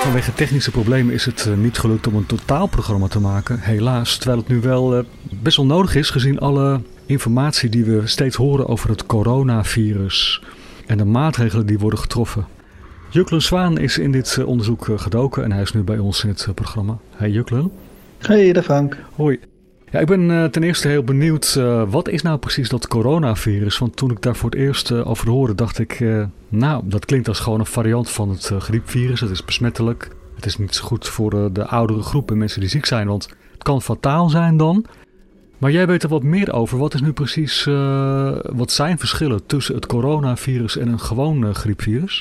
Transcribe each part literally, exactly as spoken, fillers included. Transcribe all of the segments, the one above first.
vanwege technische problemen is het uh, niet gelukt om een totaalprogramma te maken, helaas. Terwijl het nu wel uh, best wel nodig is, gezien alle informatie die we steeds horen over het coronavirus en de maatregelen die worden getroffen. Juklen Zwaan is in dit uh, onderzoek uh, gedoken en hij is nu bij ons in het uh, programma. Hey Juklen. Hey, daar Frank. Hoi. Ja, ik ben uh, ten eerste heel benieuwd, uh, wat is nou precies dat coronavirus? Want toen ik daar voor het eerst uh, over hoorde, dacht ik, uh, nou, dat klinkt als gewoon een variant van het uh, griepvirus. Het is besmettelijk. Het is niet zo goed voor uh, de oudere groepen mensen die ziek zijn, want het kan fataal zijn dan. Maar jij weet er wat meer over. Wat is nu precies, uh, wat zijn verschillen tussen het coronavirus en een gewoon uh, griepvirus?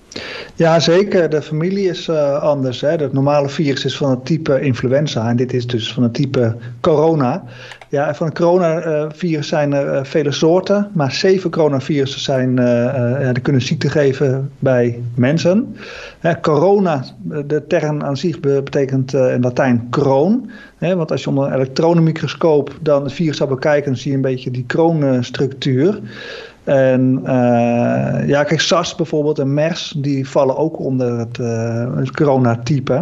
Ja, zeker. De familie is uh, anders. Hè. Het normale virus is van het type influenza en dit is dus van het type corona. Ja, van het coronavirus zijn er uh, vele soorten, maar zeven coronavirussen zijn, uh, uh, ja, die kunnen ziekte geven bij mensen. Hè, corona, de term aan zich betekent uh, in Latijn kroon. Hè, want als je onder een elektronenmicroscoop dan het virus zou bekijken, dan zie je een beetje die kroonstructuur. En uh, ja, kijk, SARS bijvoorbeeld en MERS, die vallen ook onder het, uh, het coronatype.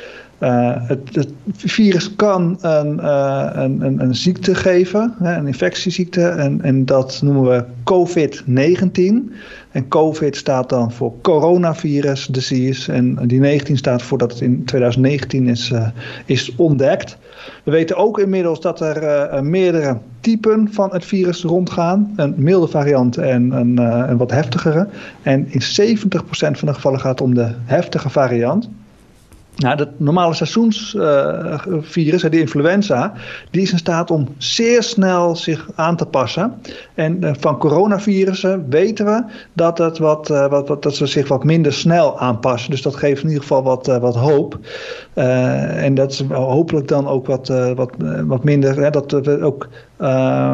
Uh, het, het virus kan een, uh, een, een, een ziekte geven, hè, een infectieziekte, en, en dat noemen we covid negentien. En COVID staat dan voor coronavirus disease en die negentien staat voor dat het in twintig negentien is, uh, is ontdekt. We weten ook inmiddels dat er uh, meerdere typen van het virus rondgaan. Een milde variant en een, uh, een wat heftigere. En in zeventig procent van de gevallen gaat het om de heftige variant. Nou, dat normale seizoensvirus, uh, de influenza, die is in staat om zeer snel zich aan te passen. En uh, van coronavirussen weten we dat, het wat, uh, wat, wat, dat ze zich wat minder snel aanpassen. Dus dat geeft in ieder geval wat, uh, wat hoop. Uh, en dat is hopelijk dan ook wat, uh, wat, uh, wat minder, hè, dat we ook uh,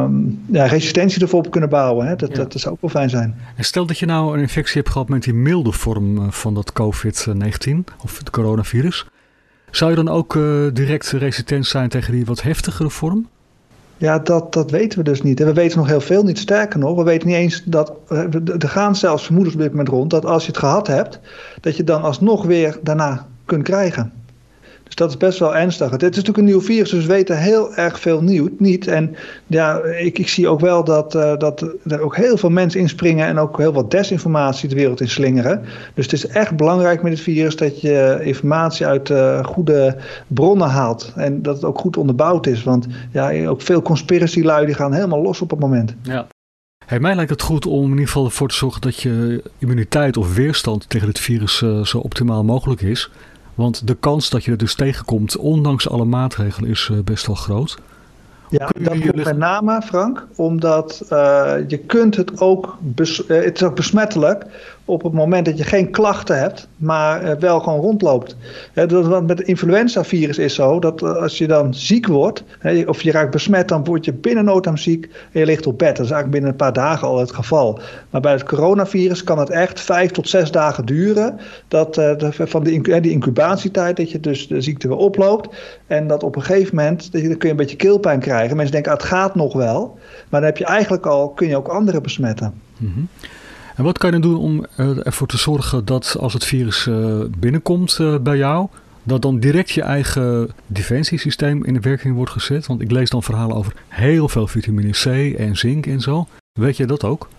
ja, resistentie ervoor op kunnen bouwen. Hè. Dat, ja. dat, dat zou ook wel fijn zijn. En stel dat je nou een infectie hebt gehad met die milde vorm van dat covid negentien of het coronavirus. Zou je dan ook uh, direct resistent zijn tegen die wat heftigere vorm? Ja, dat, dat weten we dus niet. En we weten nog heel veel niet. Sterker nog, we weten niet eens dat... Er gaan zelfs vermoedens op dit moment rond dat als je het gehad hebt, dat je dan alsnog weer daarna kunt krijgen. Dus dat is best wel ernstig. Het is natuurlijk een nieuw virus, dus we weten heel erg veel nieuw, niet. En ja, ik, ik zie ook wel dat, uh, dat er ook heel veel mensen inspringen en ook heel wat desinformatie de wereld in slingeren. Dus het is echt belangrijk met het virus dat je informatie uit uh, goede bronnen haalt. En dat het ook goed onderbouwd is. Want ja, ook veel conspiracy-lui die gaan helemaal los op het moment. Ja. Hey, mij lijkt het goed om in ieder geval ervoor te zorgen dat je immuniteit of weerstand tegen het virus uh, zo optimaal mogelijk is. Want de kans dat je er dus tegenkomt, ondanks alle maatregelen, is uh, best wel groot. Ja, dat komt met name, Frank, omdat uh, je kunt het ook, bes- uh, het is ook besmettelijk op het moment dat je geen klachten hebt, maar uh, wel gewoon rondloopt. Uh, dat, wat met het influenzavirus is zo, dat uh, als je dan ziek wordt, uh, of je raakt besmet, dan word je binnen no time ziek en je ligt op bed. Dat is eigenlijk binnen een paar dagen al het geval. Maar bij het coronavirus kan het echt vijf tot zes dagen duren, dat, uh, de, van de, uh, die incubatietijd, dat je dus de ziekte weer oploopt. En dat op een gegeven moment, dat je, dan kun je een beetje keelpijn krijgen. Mensen denken, ah, het gaat nog wel. Maar dan heb je eigenlijk al, kun je ook anderen besmetten. Mm-hmm. En wat kan je dan doen om uh, ervoor te zorgen dat als het virus uh, binnenkomt uh, bij jou, dat dan direct je eigen defensiesysteem in de werking wordt gezet? Want ik lees dan verhalen over heel veel vitamine C en zink en zo. Weet je dat ook?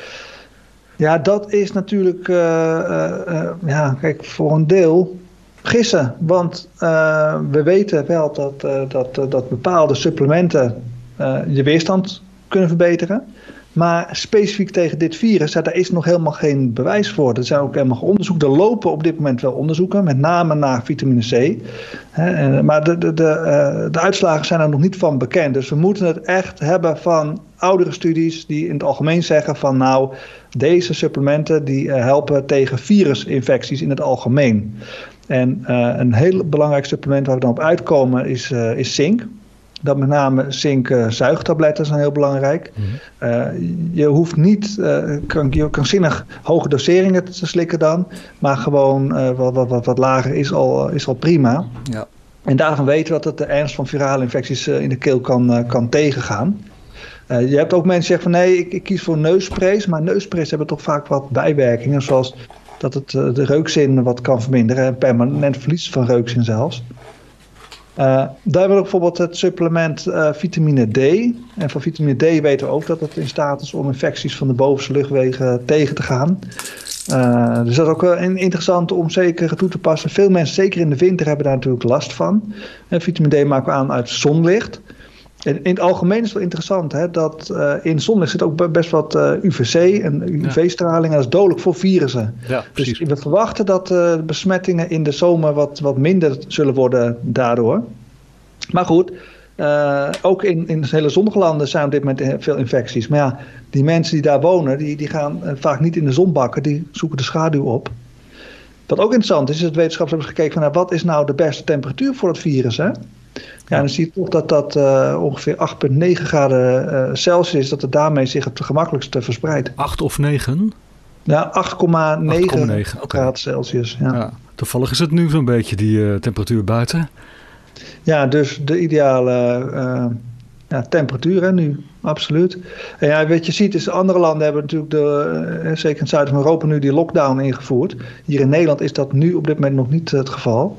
Ja, dat is natuurlijk, uh, uh, uh, ja, kijk, voor een deel gissen. Want uh, we weten wel dat, uh, dat, uh, dat bepaalde supplementen uh, je weerstand kunnen verbeteren. Maar specifiek tegen dit virus, ja, daar is nog helemaal geen bewijs voor. Er zijn ook helemaal onderzoeken. Er lopen op dit moment wel onderzoeken, met name naar vitamine C. Hè, maar de, de, de, uh, de uitslagen zijn er nog niet van bekend. Dus we moeten het echt hebben van oudere studies die in het algemeen zeggen van nou, deze supplementen die uh, helpen tegen virusinfecties in het algemeen. En uh, een heel belangrijk supplement waar we dan op uitkomen is, uh, is zink. Dat met name zink uh, zuigtabletten zijn heel belangrijk. Mm-hmm. Uh, je hoeft niet uh, krank, krankzinnig hoge doseringen te slikken dan. Maar gewoon uh, wat, wat, wat, wat lager is al, is al prima. Ja. En daarvan weten we dat het de ernst van virale infecties uh, in de keel kan, uh, kan tegengaan. Uh, je hebt ook mensen die zeggen van nee, ik, ik kies voor neussprays. Maar neussprays hebben toch vaak wat bijwerkingen. Zoals dat het uh, de reukzin wat kan verminderen. En permanent verlies van reukzin zelfs. Uh, daar hebben we ook bijvoorbeeld het supplement uh, vitamine D. En van vitamine D weten we ook dat het in staat is om infecties van de bovenste luchtwegen tegen te gaan. Uh, dus dat is ook uh, interessant om zeker toe te passen. Veel mensen, zeker in de winter, hebben daar natuurlijk last van. Uh, vitamine D maken we aan uit zonlicht. En in het algemeen is het wel interessant hè, dat uh, in zonlicht zit ook best wat uh, U V C en U V-straling. En dat is dodelijk voor virussen. Ja, dus we verwachten dat uh, besmettingen in de zomer wat, wat minder zullen worden daardoor. Maar goed, uh, ook in, in hele zonnige landen zijn op dit moment veel infecties. Maar ja, die mensen die daar wonen, die, die gaan uh, vaak niet in de zon bakken. Die zoeken de schaduw op. Wat ook interessant is, is dat wetenschappers hebben gekeken van nou, wat is nou de beste temperatuur voor het virus, hè? Ja, dan zie je toch dat dat uh, ongeveer acht komma negen graden uh, Celsius is, dat het daarmee zich het gemakkelijkst verspreidt. acht of negen? Ja, acht komma negen graden Celsius. Ja. Ja, toevallig is het nu zo'n beetje die uh, temperatuur buiten. Ja, dus de ideale uh, ja, temperatuur hè, nu, absoluut. En ja, wat je ziet is, andere landen hebben natuurlijk, de, uh, zeker in het zuiden van Europa, nu die lockdown ingevoerd. Hier in Nederland is dat nu op dit moment nog niet uh, het geval.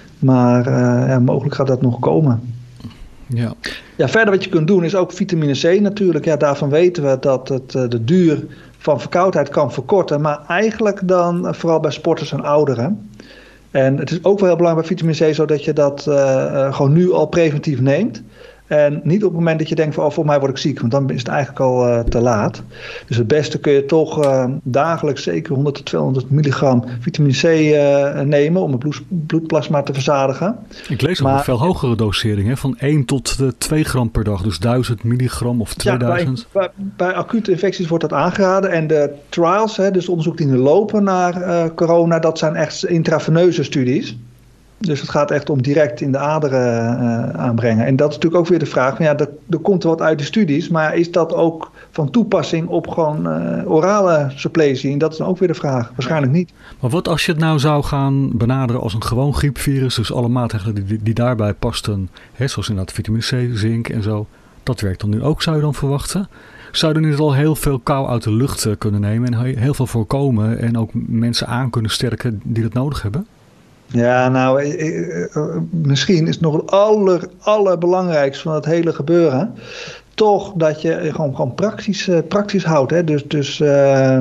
Maar uh, ja, mogelijk gaat dat nog komen. Ja. Ja, verder wat je kunt doen is ook vitamine C natuurlijk. Ja, daarvan weten we dat het uh, de duur van verkoudheid kan verkorten. Maar eigenlijk dan uh, vooral bij sporters en ouderen. En het is ook wel heel belangrijk bij vitamine C, zodat je dat uh, uh, gewoon nu al preventief neemt. En niet op het moment dat je denkt van oh, voor mij word ik ziek, want dan is het eigenlijk al uh, te laat. Dus het beste kun je toch uh, dagelijks zeker honderd tot tweehonderd milligram vitamine C uh, nemen om het bloed, bloedplasma te verzadigen. Ik lees ook een veel hogere dosering, hè? Van één tot twee gram per dag, dus duizend milligram of tweeduizend. Ja, bij, bij, bij acute infecties wordt dat aangeraden en de trials, hè, dus de onderzoek die nu lopen naar uh, corona, dat zijn echt intraveneuze studies. Dus het gaat echt om direct in de aderen uh, aanbrengen. En dat is natuurlijk ook weer de vraag. Ja, er, er komt wat uit de studies. Maar is dat ook van toepassing op gewoon uh, orale suppletie? En dat is dan ook weer de vraag. Waarschijnlijk niet. Maar wat als je het nou zou gaan benaderen als een gewoon griepvirus? Dus alle maatregelen die, die daarbij pasten. Hè, zoals inderdaad vitamine C, zink en zo. Dat werkt dan nu ook, zou je dan verwachten? Zou je nu al heel veel kou uit de lucht kunnen nemen. En heel veel voorkomen. En ook mensen aan kunnen sterken die dat nodig hebben? Ja, nou, misschien is het nog het aller, allerbelangrijkste van het hele gebeuren toch dat je gewoon, gewoon praktisch, praktisch houdt. Hè? Dus, dus uh,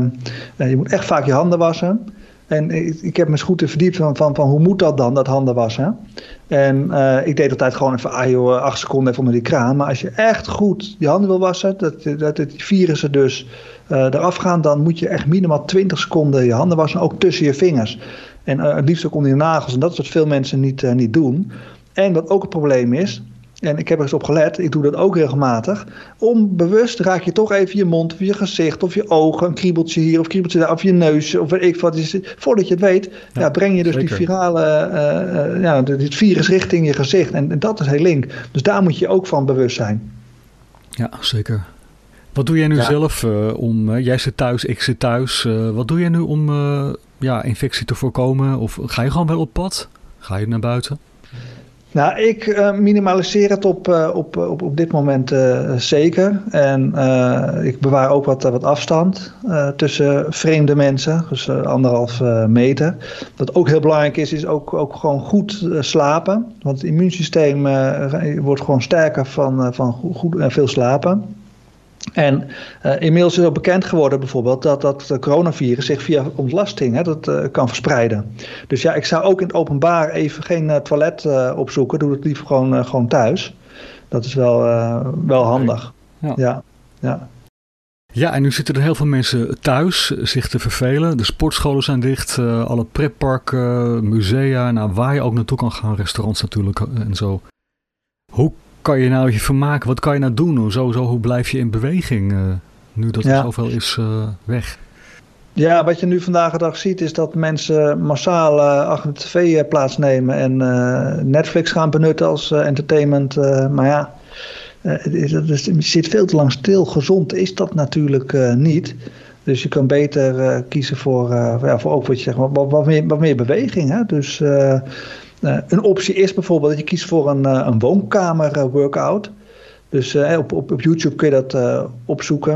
je moet echt vaak je handen wassen. En ik, ik heb me eens goed verdiept van, van, van hoe moet dat dan, dat handen wassen. En uh, ik deed altijd gewoon even, ah joh, acht seconden even onder die kraan. Maar als je echt goed je handen wil wassen, dat, dat die virussen dus uh, eraf gaan, dan moet je echt minimaal twintig seconden je handen wassen, ook tussen je vingers. En uh, het liefst ook onder je nagels. En dat is wat veel mensen niet, uh, niet doen. En wat ook een probleem is, en ik heb er eens op gelet, ik doe dat ook regelmatig. Onbewust raak je toch even je mond of je gezicht of je ogen, een kriebeltje hier of een kriebeltje daar, of je neus of weet ik wat. Voordat je het weet, ja, ja, breng je dus zeker die virale, uh, uh, ja, dit virus richting je gezicht. En, en dat is heel link. Dus daar moet je ook van bewust zijn. Ja, zeker. Wat doe jij nu ja. zelf uh, om, uh, jij zit thuis, ik zit thuis. Uh, wat doe jij nu om uh, ja, infectie te voorkomen? Of ga je gewoon wel op pad? Ga je naar buiten? Nou, ik uh, minimaliseer het op, uh, op, op, op dit moment uh, zeker. En uh, ik bewaar ook wat, wat afstand uh, tussen vreemde mensen. Dus uh, anderhalf uh, meter. Wat ook heel belangrijk is, is ook, ook gewoon goed uh, slapen. Want het immuunsysteem uh, wordt gewoon sterker van, uh, van goed, goed, uh, veel slapen. En uh, inmiddels is ook bekend geworden bijvoorbeeld dat dat coronavirus zich via ontlasting hè, dat, uh, kan verspreiden. Dus ja, ik zou ook in het openbaar even geen uh, toilet uh, opzoeken. Doe het liever gewoon, uh, gewoon thuis. Dat is wel, uh, wel handig. Ja. Ja, ja. Ja, en nu zitten er heel veel mensen thuis zich te vervelen. De sportscholen zijn dicht, uh, alle pretparken, musea, nou, waar je ook naartoe kan gaan, restaurants natuurlijk en zo. Hoe kan je nou je vermaken? Wat kan je nou doen? Sowieso, hoe blijf je in beweging uh, nu dat er ja. zoveel is uh, weg? Ja, wat je nu vandaag de dag ziet is dat mensen massaal uh, achter de tv plaatsnemen en uh, Netflix gaan benutten als uh, entertainment. Uh, maar ja, uh, het, is, het zit veel te lang stil. Gezond is dat natuurlijk uh, niet. Dus je kan beter uh, kiezen voor, uh, ja, voor ook wat je zegt, wat, wat, meer, wat meer beweging. Hè? Dus uh, Uh, een optie is bijvoorbeeld dat je kiest voor een, uh, een woonkamer uh, workout. Dus uh, op, op, op YouTube kun je dat uh, opzoeken.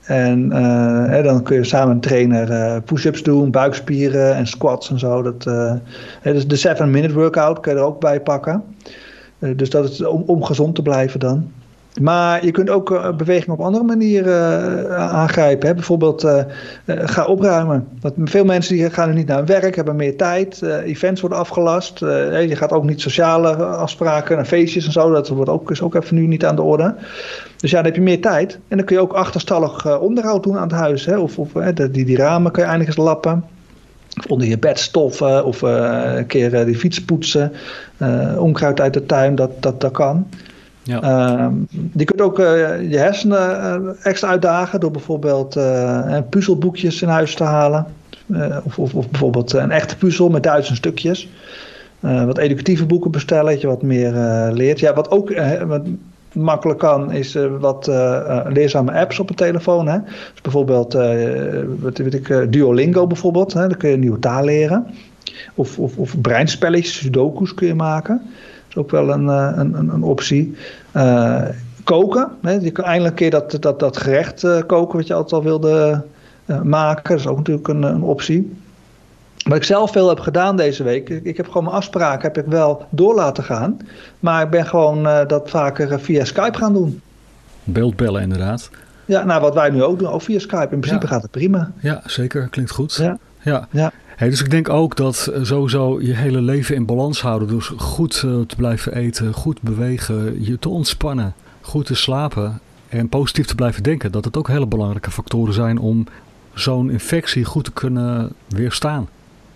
En uh, hè, dan kun je samen een trainer uh, push-ups doen, buikspieren en squats en zo. Dat, uh, hè, dus de seven minute workout kun je er ook bij pakken. Uh, dus dat is om, om gezond te blijven dan. Maar je kunt ook uh, beweging op andere manieren uh, aangrijpen. Hè? Bijvoorbeeld uh, uh, ga opruimen. Want veel mensen die gaan nu niet naar hun werk, hebben meer tijd. Uh, events worden afgelast. Uh, je gaat ook niet sociale afspraken naar feestjes en zo. Dat wordt ook, is ook even nu niet aan de orde. Dus ja, dan heb je meer tijd. En dan kun je ook achterstallig uh, onderhoud doen aan het huis. Hè? Of, of uh, die, die ramen kun je eindelijk eens lappen. Of onder je bed stoffen. Of uh, een keer uh, die fiets poetsen. Uh, onkruid uit de tuin, dat, dat, dat kan. Ja. Uh, je kunt ook uh, je hersenen uh, extra uitdagen door bijvoorbeeld uh, puzzelboekjes in huis te halen. Uh, of, of, of bijvoorbeeld een echte puzzel met duizend stukjes. Uh, wat educatieve boeken bestellen, dat je wat meer uh, leert. Ja, wat ook uh, wat makkelijk kan, is uh, wat uh, uh, leerzame apps op de telefoon. Hè? Dus bijvoorbeeld uh, wat weet ik, uh, Duolingo bijvoorbeeld. Hè? Dan kun je een nieuwe taal leren. Of, of, of breinspelletjes, sudokus kun je maken. Dat is ook wel een, een, een optie. Uh, koken. Hè? Je kan eindelijk een keer dat, dat, dat gerecht uh, koken wat je altijd al wilde uh, maken. Dat is ook natuurlijk een, een optie. Wat ik zelf veel heb gedaan deze week. Ik, ik heb gewoon mijn afspraken heb ik wel door laten gaan. Maar ik ben gewoon uh, dat vaker via Skype gaan doen. Beeldbellen inderdaad. Ja, nou wat wij nu ook doen, ook via Skype. In principe ja. gaat het prima. Ja, zeker. Klinkt goed. Ja. Ja. ja. Hey, dus ik denk ook dat sowieso je hele leven in balans houden. Dus goed uh, te blijven eten, goed bewegen, je te ontspannen, goed te slapen en positief te blijven denken. Dat het ook hele belangrijke factoren zijn om zo'n infectie goed te kunnen weerstaan.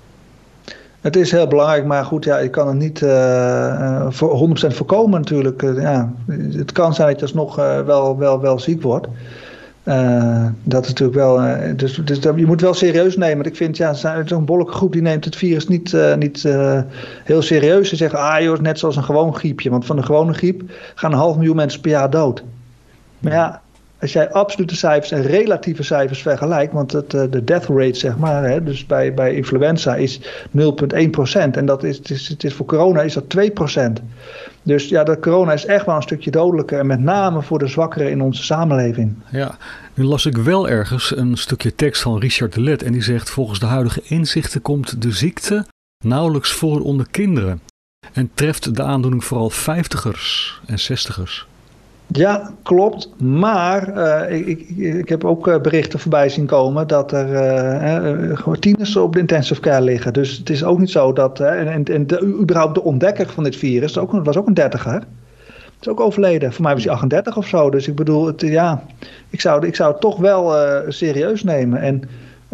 Het is heel belangrijk, maar goed, ja, je kan het niet uh, voor honderd procent voorkomen natuurlijk. Uh, ja, het kan zijn dat je alsnog uh, wel, wel, wel ziek wordt. Uh, dat is natuurlijk wel. Uh, dus, dus je moet wel serieus nemen. Want ik vind, ja, zo'n bolleke groep die neemt het virus niet, uh, niet uh, heel serieus. Ze zeggen, ah joh, net zoals een gewoon griepje. Want van de gewone griep gaan een half miljoen mensen per jaar dood. Maar ja, als jij absolute cijfers en relatieve cijfers vergelijkt, want het, uh, de death rate, zeg maar, hè, dus bij, bij influenza is nul komma één procent. En dat is, het is, het is voor corona is dat twee procent. Dus ja, de corona is echt wel een stukje dodelijker. En met name voor de zwakkeren in onze samenleving. Ja, nu las ik wel ergens een stukje tekst van Richard de Let. En die zegt, volgens de huidige inzichten komt de ziekte nauwelijks voor onder kinderen. En treft de aandoening vooral vijftigers en zestigers. Ja, klopt. Maar uh, ik, ik, ik heb ook uh, berichten voorbij zien komen dat er uh, uh, tieners op de intensive care liggen. Dus het is ook niet zo dat... Uh, en en de, überhaupt de ontdekker van dit virus ook, was ook een dertiger. Dat is ook overleden. Voor mij was hij achtendertig of zo. Dus ik bedoel, het, ja, ik zou, ik zou het toch wel uh, serieus nemen. En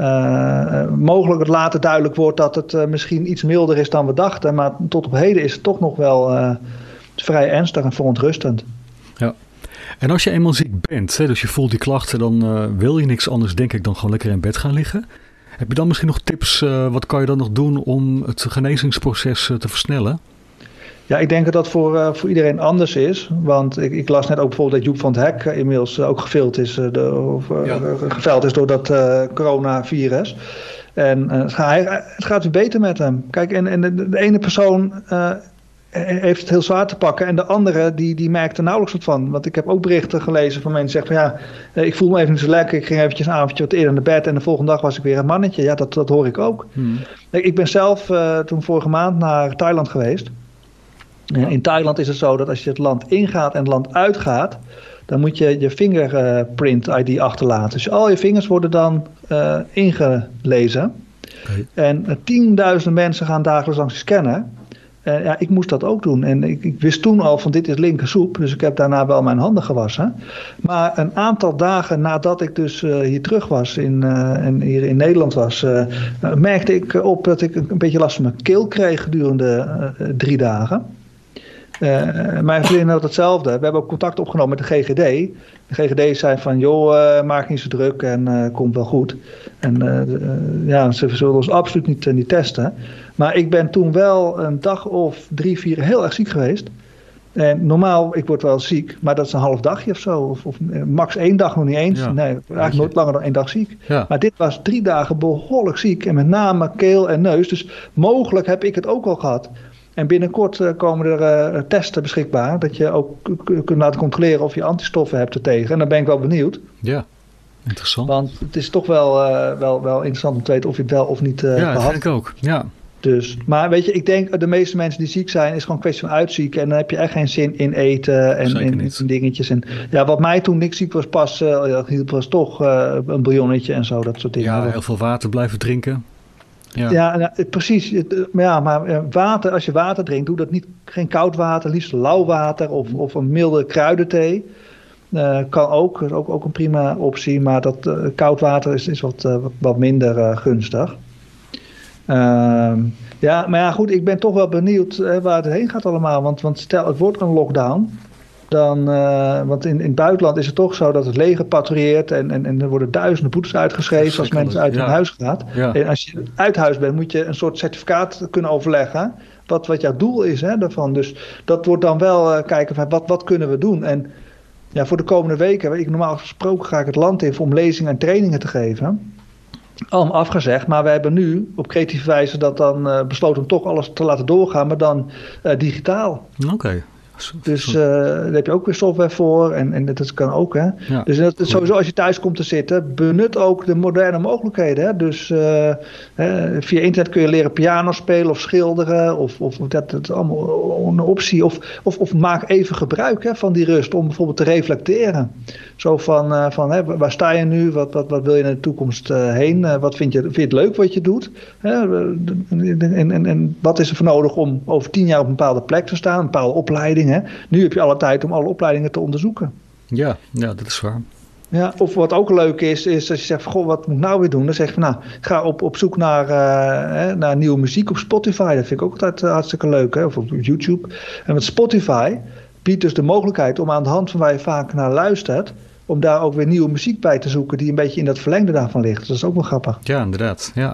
uh, mogelijk het later duidelijk wordt dat het uh, misschien iets milder is dan we dachten. Maar tot op heden is het toch nog wel uh, vrij ernstig en verontrustend. Ja. En als je eenmaal ziek bent, hè, dus je voelt die klachten, dan uh, wil je niks anders, denk ik, dan gewoon lekker in bed gaan liggen. Heb je dan misschien nog tips, uh, wat kan je dan nog doen om het genezingsproces uh, te versnellen? Ja, ik denk dat dat voor, uh, voor iedereen anders is. Want ik, ik las net ook bijvoorbeeld dat Joep van het Hek uh, inmiddels uh, ook gevild is, uh, de, of, uh, ja. geveld is door dat uh, coronavirus. En uh, het, gaat, het gaat weer beter met hem. Kijk, en, en de, de ene persoon... Uh, heeft het heel zwaar te pakken. En de andere, die, die merkt er nauwelijks wat van. Want ik heb ook berichten gelezen van mensen die zeggen van ja, ik voel me even niet zo lekker. Ik ging eventjes een avondje wat eerder naar bed. En de volgende dag was ik weer een mannetje. Ja, dat, dat hoor ik ook. Hmm. Ik ben zelf uh, toen vorige maand naar Thailand geweest. Ja. In Thailand is het zo dat als je het land ingaat en het land uitgaat, dan moet je je fingerprint I D achterlaten. Dus al je vingers worden dan uh, ingelezen. Okay. En uh, tienduizenden mensen gaan dagelijks langs je scannen. Uh, ja, ik moest dat ook doen. En ik, ik wist toen al van dit is linkersoep. Dus ik heb daarna wel mijn handen gewassen. Maar een aantal dagen nadat ik dus uh, hier terug was in, uh, en hier in Nederland was, uh, uh, merkte ik op dat ik een beetje last van mijn keel kreeg gedurende uh, drie dagen. Uh, mijn vriendin had hetzelfde. We hebben ook contact opgenomen met de G G D. De G G D zei van, joh, uh, maak niet zo druk en uh, komt wel goed. En uh, uh, ja, ze zullen ons absoluut niet, uh, niet testen. Maar ik ben toen wel een dag of drie, vier heel erg ziek geweest. En normaal, ik word wel ziek, maar dat is een half dagje of zo. Of, of max één dag nog niet eens. Ja, nee, eigenlijk nooit langer dan één dag ziek. Ja. Maar dit was drie dagen behoorlijk ziek. En met name keel en neus. Dus mogelijk heb ik het ook al gehad. En binnenkort uh, komen er uh, testen beschikbaar. Dat je ook k- kunt laten controleren of je antistoffen hebt ertegen. En dan ben ik wel benieuwd. Ja. Interessant. Want het is toch wel, uh, wel, wel interessant om te weten of je het wel of niet uh, ja, gehad. dat vind ik ook. Ja. Dus, maar weet je, ik denk de meeste mensen die ziek zijn, is gewoon een kwestie van uitzieken. En dan heb je echt geen zin in eten en in, in dingetjes. En ja, wat mij toen ik ziek was pas, uh, hielp was toch uh, een bouillonnetje en zo, dat soort dingen. Ja, heel veel water blijven drinken. Ja, ja nou, precies. Maar ja, maar water, als je water drinkt, doe dat niet, geen koud water, liefst lauw water of, of een milde kruidenthee. Uh, kan ook, is ook, ook een prima optie, maar dat uh, koud water is, is wat, uh, wat, wat minder uh, gunstig. Uh, ja, maar ja, goed, ik ben toch wel benieuwd uh, waar het heen gaat allemaal. Want, want stel, het wordt een lockdown. Dan, uh, want in, in het buitenland is het toch zo dat het leger patrouilleert en, en, en er worden duizenden boetes uitgeschreven als mensen uit hun ja. huis gaan. Ja. En als je uit huis bent, moet je een soort certificaat kunnen overleggen. Wat, wat jouw doel is hè, daarvan. Dus dat wordt dan wel uh, kijken van wat, wat kunnen we doen. En ja, voor de komende weken, ik, normaal gesproken ga ik het land in om lezingen en trainingen te geven. Allemaal afgezegd, maar we hebben nu op creatieve wijze dat dan uh, besloten om toch alles te laten doorgaan, maar dan uh, digitaal. Oké. Okay. Dus uh, daar heb je ook weer software voor en, en dat kan ook. Hè? Ja, dus dat, sowieso als je thuis komt te zitten, benut ook de moderne mogelijkheden. Hè? Dus uh, hè, via internet kun je leren piano spelen of schilderen. Of, of dat, dat is allemaal een optie. Of, of, of maak even gebruik hè, van die rust om bijvoorbeeld te reflecteren. Zo van, uh, van hè, waar sta je nu? Wat, wat, wat wil je naar de toekomst uh, heen? Uh, wat vind je, vind je het leuk wat je doet? Hè? En, en, en wat is er voor nodig om over tien jaar op een bepaalde plek te staan? Een bepaalde opleiding. Hè? Nu heb je alle tijd om alle opleidingen te onderzoeken. Ja, ja, dat is waar. Ja, of wat ook leuk is, is als je zegt van, goh, wat moet ik nou weer doen? Dan zeg je van, nou, ga op, op zoek naar, uh, naar nieuwe muziek op Spotify. Dat vind ik ook altijd uh, hartstikke leuk, hè? Of op YouTube. En met Spotify biedt dus de mogelijkheid om aan de hand van waar je vaak naar luistert, om daar ook weer nieuwe muziek bij te zoeken die een beetje in dat verlengde daarvan ligt. Dus dat is ook wel grappig. Ja, inderdaad. Ja,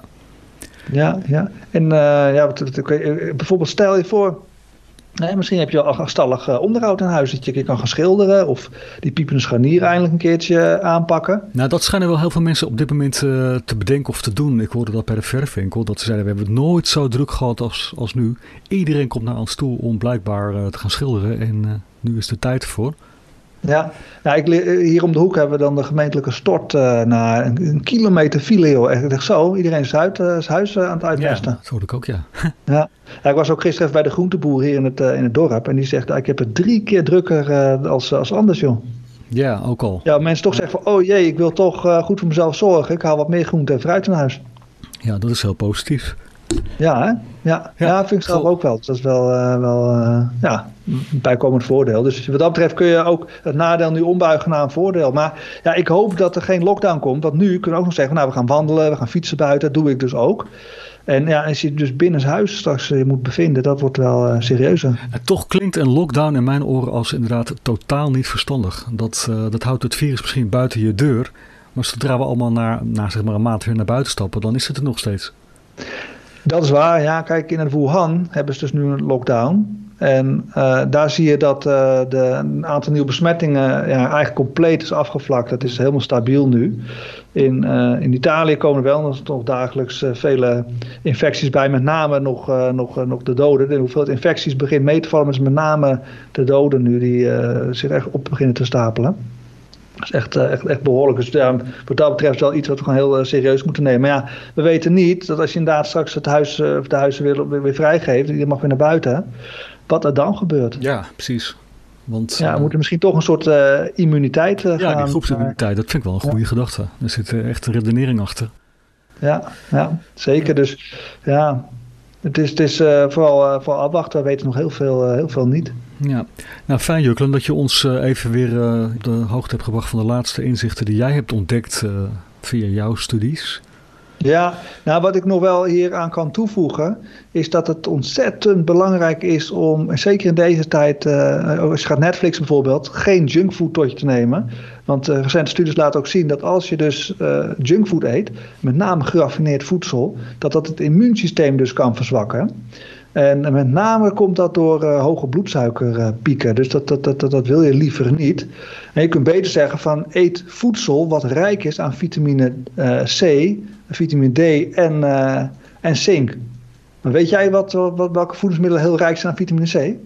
ja, ja. En uh, ja, wat, wat, bijvoorbeeld stel je voor, nee, misschien heb je wel achterstallig uh, onderhoud in huis, dat je een keer kan gaan schilderen of die piepende scharnier eindelijk een keertje aanpakken. Nou, dat schijnen wel heel veel mensen op dit moment uh, te bedenken of te doen. Ik hoorde dat bij de verfwinkel, dat ze zeiden, we hebben het nooit zo druk gehad als, als nu. Iedereen komt naar ons toe om blijkbaar uh, te gaan schilderen en uh, nu is de tijd ervoor. Ja, nou, ik, hier om de hoek hebben we dan de gemeentelijke stort uh, naar een, een kilometer file, joh. Echt, echt zo, iedereen is uit, uh, zijn huis uh, aan het uitmesten. Ja, dat hoorde ik ook, ja. ja. ja. Ik was ook gisteren even bij de groenteboer hier in het, uh, in het dorp en die zegt, uh, ik heb het drie keer drukker uh, als, als anders, joh. Ja, ook al. Ja, mensen toch zeggen van, oh jee, ik wil toch uh, goed voor mezelf zorgen. Ik haal wat meer groente en fruit in huis. Ja, dat is heel positief. Ja, hè? Ja, ja. ja, vind ik zelf ook wel. Dus dat is wel, uh, wel uh, ja, een bijkomend voordeel. Dus wat dat betreft kun je ook het nadeel nu ombuigen naar een voordeel. Maar ja, ik hoop dat er geen lockdown komt. Want nu kunnen we ook nog zeggen, nou, we gaan wandelen, we gaan fietsen buiten. Dat doe ik dus ook. En ja, als je dus binnen huis straks je moet bevinden, dat wordt wel uh, serieuzer. En toch klinkt een lockdown in mijn oren als inderdaad totaal niet verstandig. Dat, uh, dat houdt het virus misschien buiten je deur. Maar zodra we allemaal na, na zeg maar een maand weer naar buiten stappen, dan is het er nog steeds. Dat is waar, ja. Kijk, in Wuhan hebben ze dus nu een lockdown. En uh, daar zie je dat uh, de, een aantal nieuwe besmettingen ja, eigenlijk compleet is afgevlakt. Dat is helemaal stabiel nu. In, uh, in Italië komen er wel nog, nog dagelijks uh, vele infecties bij. Met name nog, uh, nog, uh, nog de doden. De hoeveelheid infecties begint mee te vallen. Maar het is met name de doden nu die uh, zich echt op beginnen te stapelen. Dat is echt, echt, echt behoorlijk. Dus ja, wat dat betreft is wel iets wat we gewoon heel uh, serieus moeten nemen. Maar ja, we weten niet dat als je inderdaad straks het huis, uh, of de huizen weer, weer, weer vrijgeeft, je mag weer naar buiten, wat er dan gebeurt. Ja, precies. Want, ja, we uh, moeten misschien toch een soort uh, immuniteit uh, ja, gaan. Ja, die groepsimmuniteit, dat vind ik wel een goede ja. gedachte. Er zit uh, echt een redenering achter. Ja, ja zeker. Dus ja, het is, het is uh, vooral, uh, vooral afwachten. We weten nog heel veel, uh, heel veel niet. Ja, nou fijn Juklen dat je ons uh, even weer uh, op de hoogte hebt gebracht van de laatste inzichten die jij hebt ontdekt uh, via jouw studies. Ja, nou wat ik nog wel hier aan kan toevoegen is dat het ontzettend belangrijk is om, zeker in deze tijd, uh, als je gaat Netflix bijvoorbeeld, geen junkfood tot je te nemen. Want uh, recente studies laten ook zien dat als je dus uh, junkfood eet, met name geraffineerd voedsel, dat dat het immuunsysteem dus kan verzwakken. En met name komt dat door uh, hoge bloedsuikerpieken. Uh, dus dat, dat, dat, dat wil je liever niet. En je kunt beter zeggen van eet voedsel wat rijk is aan vitamine uh, C, vitamine D en, uh, en zink. Maar weet jij wat, wat, welke voedingsmiddelen heel rijk zijn aan vitamine C?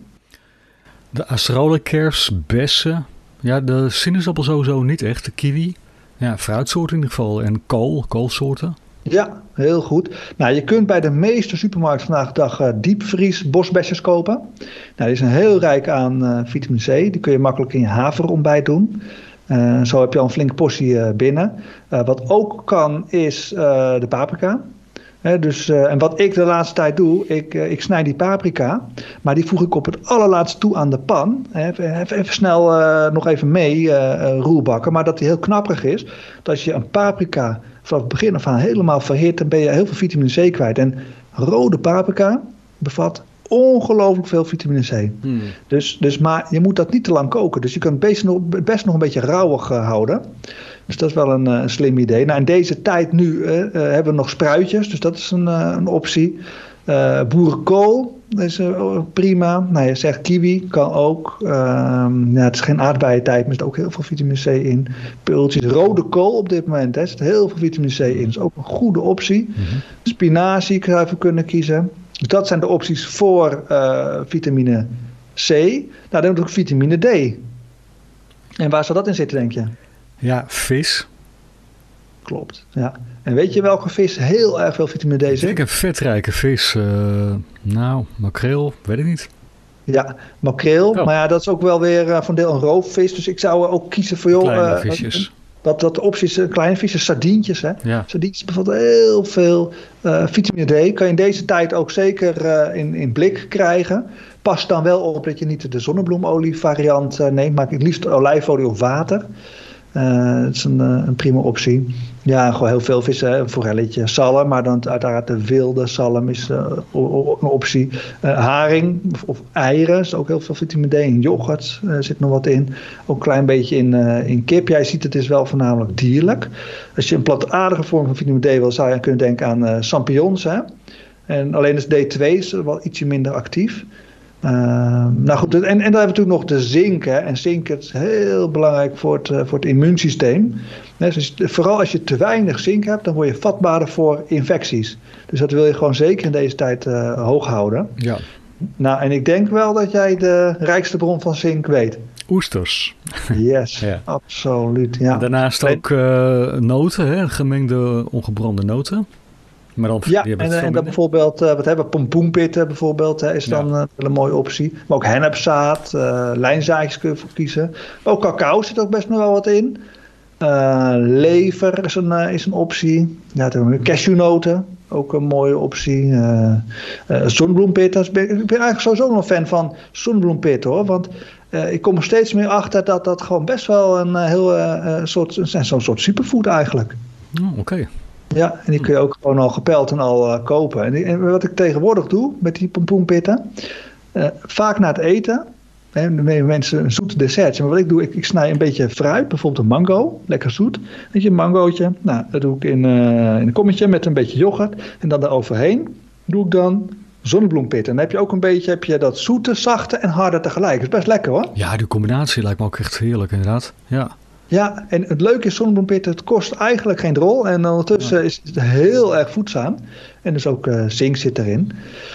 De astrolekers, bessen. Ja, de sinaasappel sowieso niet echt. De kiwi. Ja, fruitsoorten in ieder geval. En kool, koolsoorten. Ja, heel goed. Nou, je kunt bij de meeste supermarkten vandaag de dag uh, diepvries bosbesjes kopen. Nou, die zijn heel rijk aan uh, vitamine C. Die kun je makkelijk in je haverontbijt doen. Uh, zo heb je al een flinke portie uh, binnen. Uh, wat ook kan is uh, de paprika. He, dus, uh, en wat ik de laatste tijd doe, ik, uh, ik snij die paprika, maar die voeg ik op het allerlaatste toe aan de pan. Even, even, even snel uh, nog even mee uh, uh, roerbakken, maar dat die heel knapperig is. Dat als je een paprika vanaf het begin af aan helemaal verhit, dan ben je heel veel vitamine C kwijt. En rode paprika bevat ongelooflijk veel vitamine C. Hmm. Dus, dus, maar je moet dat niet te lang koken. Dus je kan het best nog, best nog een beetje rauwig uh, houden. Dus dat is wel een, een slim idee. Nou, in deze tijd nu uh, uh, hebben we nog spruitjes. Dus dat is een, uh, een optie. Uh, boerenkool is uh, prima. Nou, je zegt kiwi, kan ook. Uh, ja, het is geen aardbeientijd, maar er zit ook heel veel vitamine C in. Pultjes, rode kool op dit moment. Hè, er zit heel veel vitamine C in. Dat is ook een goede optie. Mm-hmm. Spinazie zou je even kunnen kiezen. Dus dat zijn de opties voor uh, vitamine C. Nou, dan hebben we ook vitamine D. En waar zou dat in zitten, denk je? Ja, vis. Klopt, ja. En weet je welke vis heel erg veel vitamine D zit? Ik heb vetrijke vis. Uh, nou, makreel, weet ik niet. Ja, makreel. Oh. Maar ja, dat is ook wel weer uh, van deel een roofvis. Dus ik zou ook kiezen voor jou. Kleine uh, visjes. Wat, wat de opties, uh, kleine visjes, sardientjes. Hè? Ja. Sardientjes bevatten heel veel uh, vitamine D. Kan je in deze tijd ook zeker uh, in, in blik krijgen. Pas dan wel op dat je niet de zonnebloemolie variant uh, neemt. Maar het liefst olijfolie of water. Uh, dat is een, uh, een prima optie. Ja, gewoon heel veel vissen. Een forelletje, zalm. Maar dan uiteraard de wilde zalm is uh, een optie. Uh, haring of, of eieren. Is ook heel veel vitamine D. In yoghurt uh, zit nog wat in. Ook een klein beetje in, uh, in kip. Jij ziet het is wel voornamelijk dierlijk. Als je een plantaardige vorm van vitamine D wil, zou je kunnen denken aan uh, champignons. Hè? En alleen is D twee is wel ietsje minder actief. Uh, nou goed, en, en dan hebben we natuurlijk nog de zink. Hè? En zink is heel belangrijk voor het, uh, voor het immuunsysteem. Hè? Dus vooral als je te weinig zink hebt, dan word je vatbaarder voor infecties. Dus dat wil je gewoon zeker in deze tijd uh, hoog houden. Ja. Nou, en ik denk wel dat jij de rijkste bron van zink weet. Oesters. Yes, ja. Absoluut. Ja. Daarnaast ook uh, noten, hè? Gemengde ongebrande noten. Maar dan, ja, en, en dan bijvoorbeeld, uh, wat hebben we, pompoenpitten bijvoorbeeld, hè, is dan ja. uh, een mooie optie. Maar ook hennepzaad, uh, lijnzaadjes kun je voor kiezen. Maar ook cacao zit ook best nog wel wat in. Uh, lever is een, uh, is een optie. Ja, cashewnoten, ook een mooie optie. Uh, uh, zonbloempitten. Ik ben eigenlijk sowieso nog een fan van zonbloempitten, hoor. Want uh, ik kom er steeds meer achter dat dat gewoon best wel een uh, heel uh, soort, zo'n soort superfood eigenlijk. Oh, oké. Okay. Ja, en die kun je ook gewoon al gepeld en al uh, kopen. En, die, en wat ik tegenwoordig doe met die pompoenpitten, uh, vaak na het eten, hè, dan nemen mensen een zoete dessert. Maar wat ik doe, ik, ik snij een beetje fruit, bijvoorbeeld een mango, lekker zoet. Weet je, een mangootje, nou, dat doe ik in, uh, in een kommetje met een beetje yoghurt. En dan daaroverheen doe ik dan zonnebloempitten. En dan heb je ook een beetje heb je dat zoete, zachte en harde tegelijk. Dat is best lekker, hoor. Ja, die combinatie lijkt me ook echt heerlijk, inderdaad. Ja. Ja, en het leuke is zonnebloempitten, het kost eigenlijk geen drol. En ondertussen is het heel erg voedzaam. En dus ook uh, zink zit erin.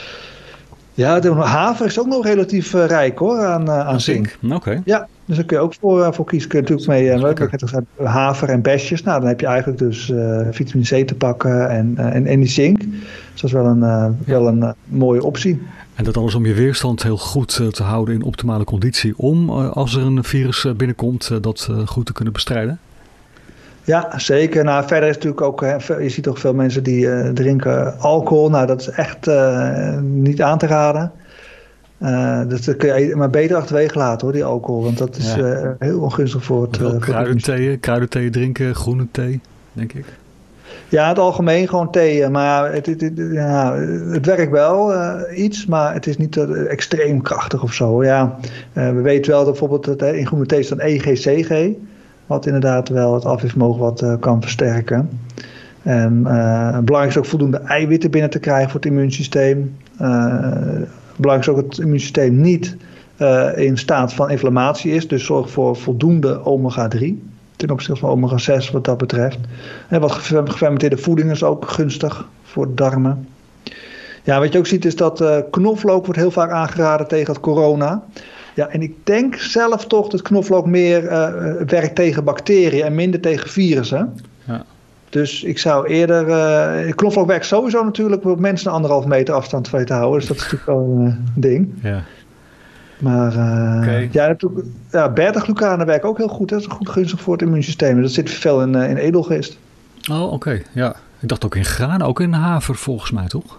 Ja, de haver is ook nog relatief uh, rijk, hoor, aan, uh, aan zink. Oké. Okay. Ja, dus daar kun je ook voor, uh, voor kiezen. Kun je natuurlijk mee, uh, okay. gezegd, haver en besjes. Nou, dan heb je eigenlijk dus uh, vitamine C te pakken en, uh, en, en die zink. Dus dat is wel een, uh, ja. wel een uh, mooie optie. En dat alles om je weerstand heel goed uh, te houden in optimale conditie. Om, uh, als er een virus uh, binnenkomt, uh, dat uh, goed te kunnen bestrijden? Ja, zeker. Nou, verder is natuurlijk ook, hè, je ziet toch veel mensen die uh, drinken alcohol. Nou, dat is echt uh, niet aan te raden. Uh, dat kun je maar beter achterwege laten, hoor, die alcohol. Want dat is ja. uh, heel ongunstig voor het... Uh, kruidenthee, kruidenthee drinken, groene thee, denk ik. Ja, in het algemeen gewoon thee. Maar het, het, het, ja, het werkt wel uh, iets, maar het is niet uh, extreem krachtig of zo. Ja, uh, we weten wel dat bijvoorbeeld dat, uh, in groene thee staat E G C G. Wat inderdaad wel het afweervermogen wat uh, kan versterken. En uh, belangrijk is ook voldoende eiwitten binnen te krijgen voor het immuunsysteem. Uh, belangrijk is ook dat het immuunsysteem niet uh, in staat van inflammatie is. Dus zorg voor voldoende omega drie. Ten opzichte van omega zes wat dat betreft. En wat gefermenteerde voeding is ook gunstig voor de darmen. Ja, wat je ook ziet is dat uh, knoflook wordt heel vaak aangeraden tegen het corona. Ja, en ik denk zelf toch dat knoflook meer uh, werkt tegen bacteriën en minder tegen virussen. Ja. Dus ik zou eerder... Uh, knoflook werkt sowieso natuurlijk op mensen een anderhalf meter afstand van je te houden. Dus dat is natuurlijk wel een uh, ding. Ja. Maar uh, okay. ja, ja, beta-glucanen werken ook heel goed. Hè. Dat is goed gunstig voor het immuunsysteem. Dat zit veel in, uh, in edelgist. Oh, oké. Okay. Ja. Ik dacht ook in graan, ook in haver volgens mij, toch?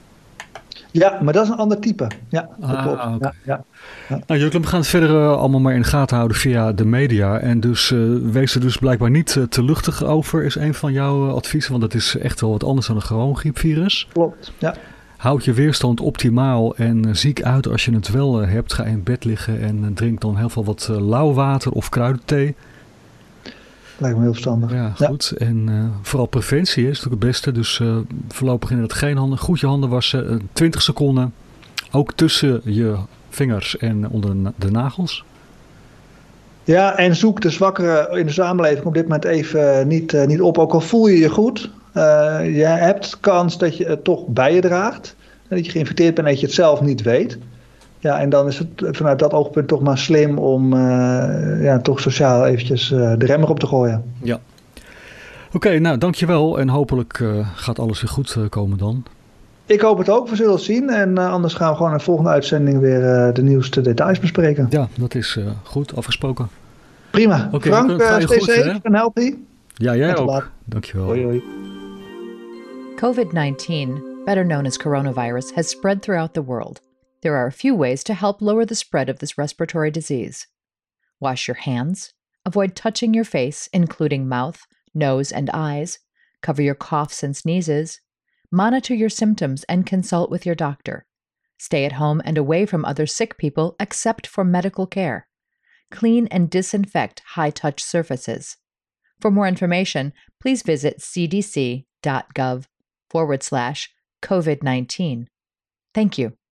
Ja, maar dat is een ander type. Ja, dat ah, klopt. Okay. Ja, ja, ja. Nou, Jurgen, we gaan het verder uh, allemaal maar in de gaten houden via de media. En dus uh, wees er dus blijkbaar niet uh, te luchtig over, is een van jouw uh, adviezen. Want dat is echt wel wat anders dan een gewoon griepvirus. Klopt, ja. Houd je weerstand optimaal en uh, ziek uit als je het wel uh, hebt. Ga in bed liggen en uh, drink dan heel veel wat uh, lauw water of kruidenthee. Lijkt me heel verstandig. Ja, goed. Ja. En uh, vooral preventie is natuurlijk het beste. Dus uh, voorlopig inderdaad geen handen. Goed je handen wassen. Uh, twintig seconden. Ook tussen je vingers en onder de nagels. Ja, en zoek de zwakkeren in de samenleving op dit moment even niet, uh, niet op. Ook al voel je je goed. Uh, je hebt kans dat je het toch bij je draagt. Dat je geïnfecteerd bent en dat je het zelf niet weet. Ja, en dan is het vanuit dat oogpunt toch maar slim om uh, ja, toch sociaal eventjes uh, de rem erop te gooien. Ja. Oké, okay, nou dankjewel en hopelijk uh, gaat alles weer goed uh, komen dan. Ik hoop het ook, we zullen het zien. En uh, anders gaan we gewoon in de volgende uitzending weer uh, de nieuwste details bespreken. Ja, dat is uh, goed, afgesproken. Prima. Okay, Frank, uh, stay safe and healthy. Ja, jij ook. Laat. Dankjewel. Hoi, hoi. COVID nineteen, better known as coronavirus, has spread throughout the world. There are a few ways to help lower the spread of this respiratory disease. Wash your hands, avoid touching your face, including mouth, nose, and eyes, cover your coughs and sneezes, monitor your symptoms and consult with your doctor. Stay at home and away from other sick people except for medical care. Clean and disinfect high-touch surfaces. For more information, please visit cdc.gov forward slash COVID-19. Thank you.